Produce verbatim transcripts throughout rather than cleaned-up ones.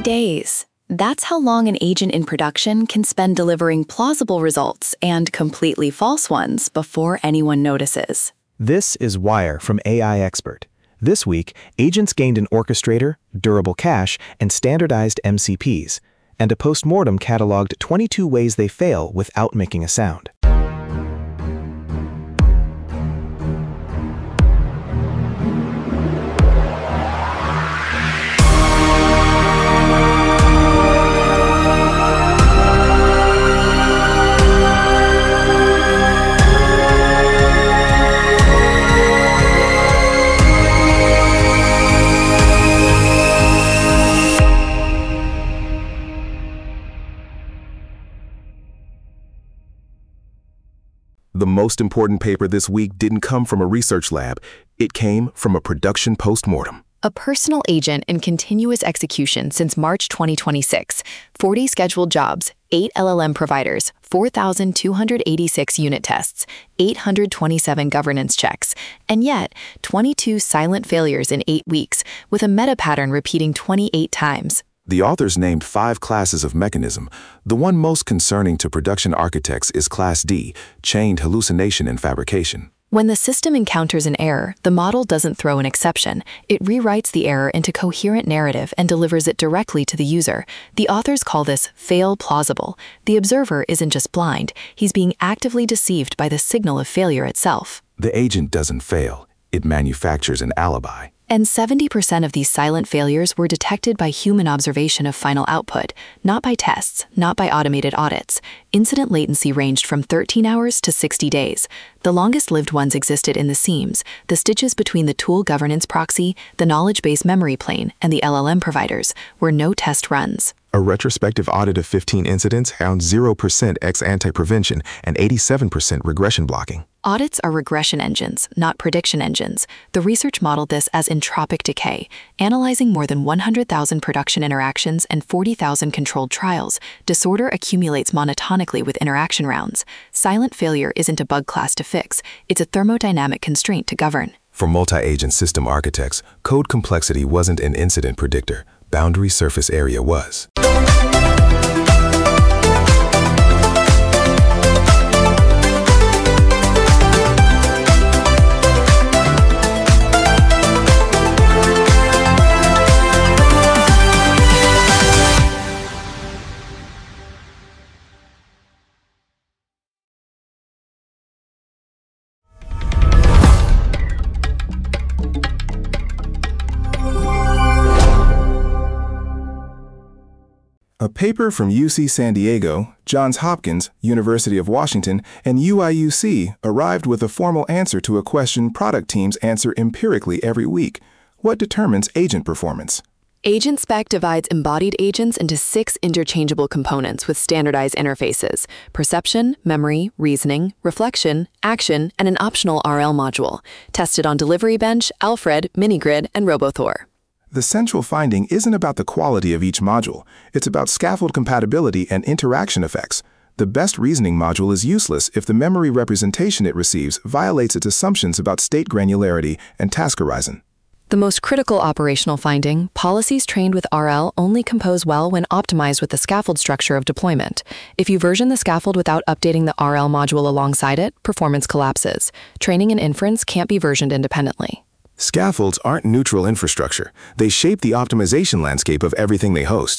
days. That's how long an agent in production can spend delivering plausible results and completely false ones before anyone notices. This is Wire from A I Expert. This week, agents gained an orchestrator, durable cache, and standardized M C Ps, and a postmortem cataloged twenty-two ways they fail without making a sound. The most important paper this week didn't come from a research lab. It came from a production postmortem. A personal agent in continuous execution since March twenty twenty-six, forty scheduled jobs, eight L L M providers, four thousand two hundred eighty-six unit tests, eight hundred twenty-seven governance checks, and yet twenty-two silent failures in eight weeks, with a meta pattern repeating twenty-eight times. The authors named five classes of mechanism. The one most concerning to production architects is Class D, chained hallucination and fabrication. When the system encounters an error, the model doesn't throw an exception. It rewrites the error into coherent narrative and delivers it directly to the user. The authors call this fail plausible. The observer isn't just blind, he's being actively deceived by the signal of failure itself. The agent doesn't fail. It manufactures an alibi. And seventy percent of these silent failures were detected by human observation of final output, not by tests, not by automated audits. Incident latency ranged from thirteen hours to sixty days. The longest-lived ones existed in the seams, the stitches between the tool governance proxy, the knowledge base memory plane, and the L L M providers, were no test runs. A retrospective audit of fifteen incidents found zero percent ex-ante prevention and eighty-seven percent regression blocking. Audits are regression engines, not prediction engines. The research modeled this as entropic decay. Analyzing more than one hundred thousand production interactions and forty thousand controlled trials, disorder accumulates monotonically with interaction rounds. Silent failure isn't a bug class to fix, it's a thermodynamic constraint to govern. For multi-agent system architects, code complexity wasn't an incident predictor. Boundary surface area was. A paper from U C San Diego, Johns Hopkins, University of Washington, and U I U C arrived with a formal answer to a question product teams answer empirically every week. What determines agent performance? AgentSpec divides embodied agents into six interchangeable components with standardized interfaces: perception, memory, reasoning, reflection, action, and an optional R L module, tested on Delivery Bench, Alfred, Minigrid, and RoboThor. The central finding isn't about the quality of each module. It's about scaffold compatibility and interaction effects. The best reasoning module is useless if the memory representation it receives violates its assumptions about state granularity and task horizon. The most critical operational finding, policies trained with R L only compose well when optimized with the scaffold structure of deployment. If you version the scaffold without updating the R L module alongside it, performance collapses. Training and inference can't be versioned independently. Scaffolds aren't neutral infrastructure. They shape the optimization landscape of everything they host.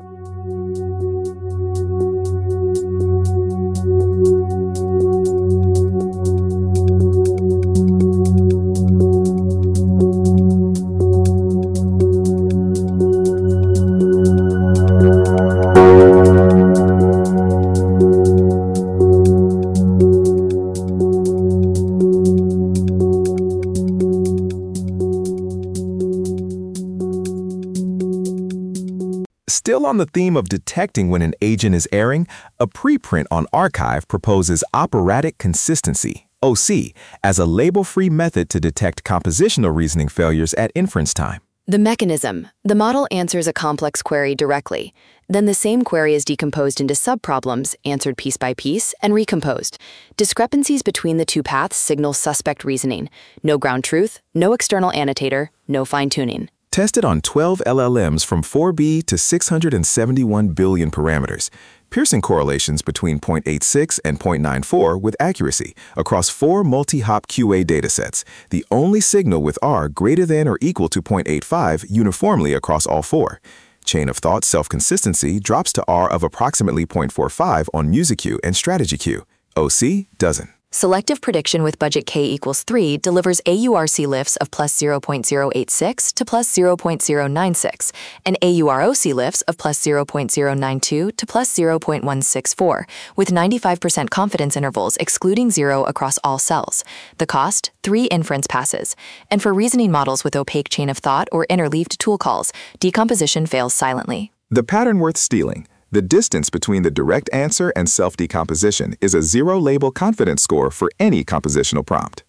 Still on the theme of detecting when an agent is erring, a preprint on arXiv proposes operatic consistency, O C, as a label-free method to detect compositional reasoning failures at inference time. The mechanism. The model answers a complex query directly. Then the same query is decomposed into subproblems, answered piece by piece, and recomposed. Discrepancies between the two paths signal suspect reasoning. No ground truth, no external annotator, no fine-tuning. Tested on twelve L L Ms from four B to six hundred seventy-one billion parameters, Pearson correlations between zero point eight six and zero point nine four with accuracy across four multi-hop Q A datasets, the only signal with R greater than or equal to zero point eight five uniformly across all four. Chain of thought self-consistency drops to R of approximately zero point four five on MusicQ and StrategyQ. O C doesn't. Selective prediction with budget K equals three delivers A U R C lifts of plus zero point zero eight six to plus zero point zero nine six, and A U R O C lifts of plus zero point zero nine two to plus zero point one six four, with ninety-five percent confidence intervals excluding zero across all cells. The cost, three inference passes. And for reasoning models with opaque chain of thought or interleaved tool calls, decomposition fails silently. The pattern worth stealing. The distance between the direct answer and self-decomposition is a zero-label confidence score for any compositional prompt.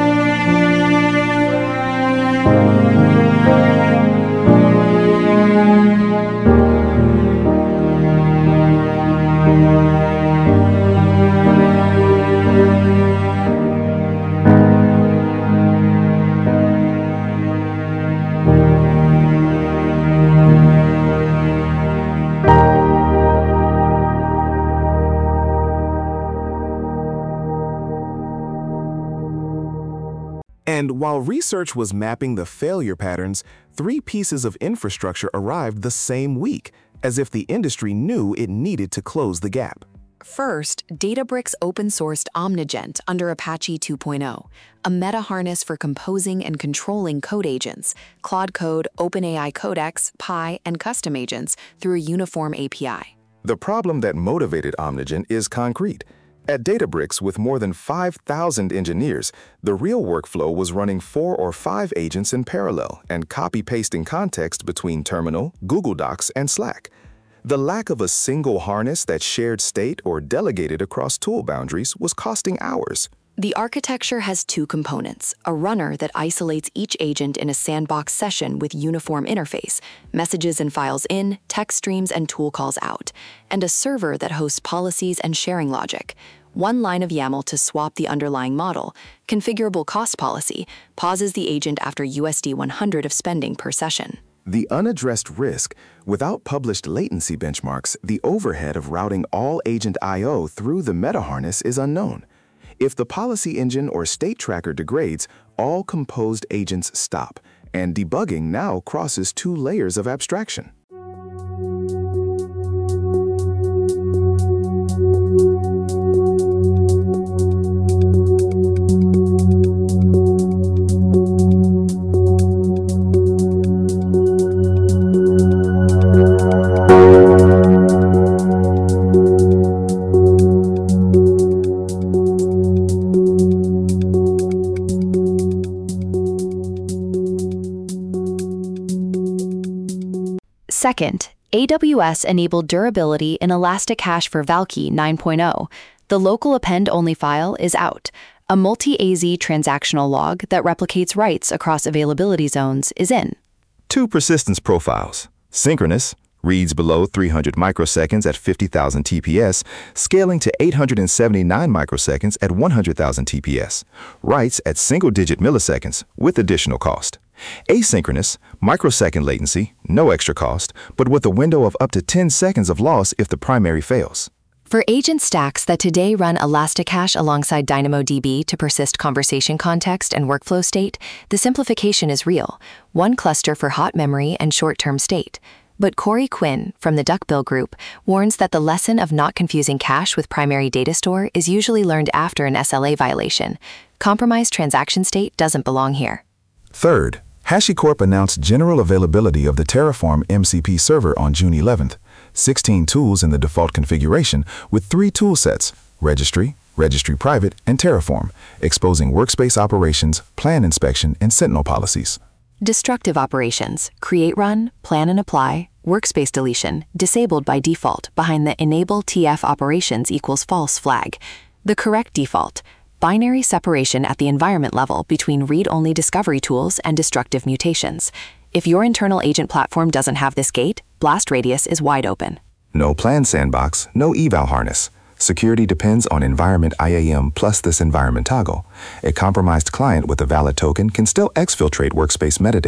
And while research was mapping the failure patterns, three pieces of infrastructure arrived the same week, as if the industry knew it needed to close the gap. First, Databricks open-sourced Omnigent under Apache two point oh, a meta-harness for composing and controlling code agents, Claude Code, OpenAI Codex, Pi, and custom agents through a uniform A P I. The problem that motivated Omnigent is concrete. At Databricks, with more than five thousand engineers, the real workflow was running four or five agents in parallel and copy-pasting context between Terminal, Google Docs, and Slack. The lack of a single harness that shared state or delegated across tool boundaries was costing hours. The architecture has two components, a runner that isolates each agent in a sandbox session with uniform interface, messages and files in, text streams and tool calls out, and a server that hosts policies and sharing logic. One line of YAML to swap the underlying model, configurable cost policy, pauses the agent after U S D one hundred of spending per session. The unaddressed risk, without published latency benchmarks, the overhead of routing all agent I O through the meta-harness is unknown. If the policy engine or state tracker degrades, all composed agents stop, and debugging now crosses two layers of abstraction. Second, A W S enabled durability in ElastiCache for Valkey nine point oh. The local append-only file is out. A multi-A Z transactional log that replicates writes across availability zones is in. Two persistence profiles. Synchronous, reads below three hundred microseconds at fifty thousand T P S, scaling to eight hundred seventy-nine microseconds at one hundred thousand T P S. Writes at single-digit milliseconds with additional cost. Asynchronous, microsecond latency, no extra cost, but with a window of up to ten seconds of loss if the primary fails. For agent stacks that today run ElastiCache alongside DynamoDB to persist conversation context and workflow state, the simplification is real. One cluster for hot memory and short-term state. But Corey Quinn, from the Duckbill Group, warns that the lesson of not confusing cache with primary data store is usually learned after an S L A violation. Compromised transaction state doesn't belong here. Third, HashiCorp announced general availability of the Terraform M C P server on June eleventh. sixteen tools in the default configuration with three tool sets, Registry, Registry Private, and Terraform, exposing workspace operations, plan inspection, and Sentinel policies. Destructive operations, create run, plan and apply, workspace deletion, disabled by default behind the enable T F operations equals false flag. The correct default, binary separation at the environment level between read-only discovery tools and destructive mutations. If your internal agent platform doesn't have this gate, blast radius is wide open. No plan sandbox, no eval harness. Security depends on environment I A M plus this environment toggle. A compromised client with a valid token can still exfiltrate workspace metadata.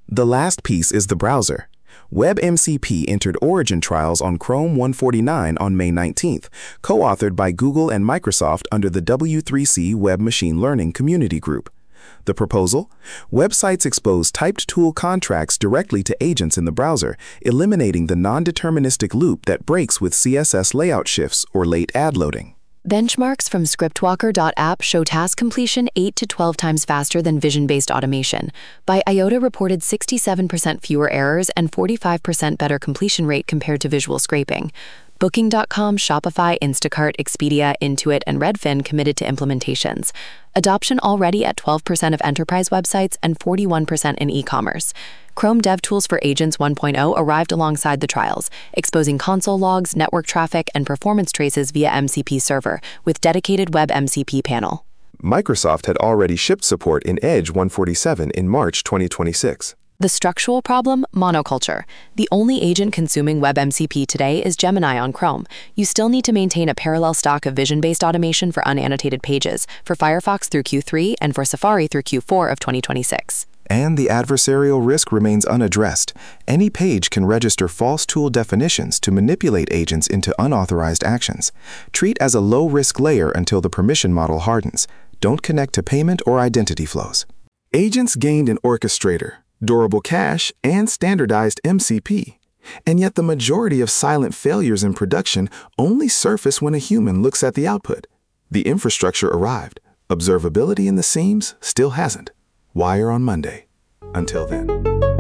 The last piece is the browser. WebMCP entered Origin trials on Chrome one forty-nine on May nineteenth, co-authored by Google and Microsoft under the W three C Web Machine Learning Community Group. The proposal? Websites expose typed tool contracts directly to agents in the browser, eliminating the non-deterministic loop that breaks with C S S layout shifts or late ad loading. Benchmarks from scriptwalker dot app show task completion eight to twelve times faster than vision-based automation. By IOTA reported sixty-seven percent fewer errors and forty-five percent better completion rate compared to visual scraping. Booking dot com, Shopify, Instacart, Expedia, Intuit, and Redfin committed to implementations. Adoption already at twelve percent of enterprise websites and forty-one percent in e-commerce. Chrome DevTools for Agents one point oh arrived alongside the trials, exposing console logs, network traffic, and performance traces via M C P Server with dedicated WebMCP panel. Microsoft had already shipped support in Edge one forty-seven in March twenty twenty-six. The structural problem, monoculture. The only agent consuming WebMCP today is Gemini on Chrome. You still need to maintain a parallel stock of vision-based automation for unannotated pages, for Firefox through Q three and for Safari through Q four of twenty twenty-six. And the adversarial risk remains unaddressed. Any page can register false tool definitions to manipulate agents into unauthorized actions. Treat as a low-risk layer until the permission model hardens. Don't connect to payment or identity flows. Agents gained an orchestrator, durable cache, and standardized M C P. And yet the majority of silent failures in production only surface when a human looks at the output. The infrastructure arrived. Observability in the seams still hasn't. Wire on Monday. Until then.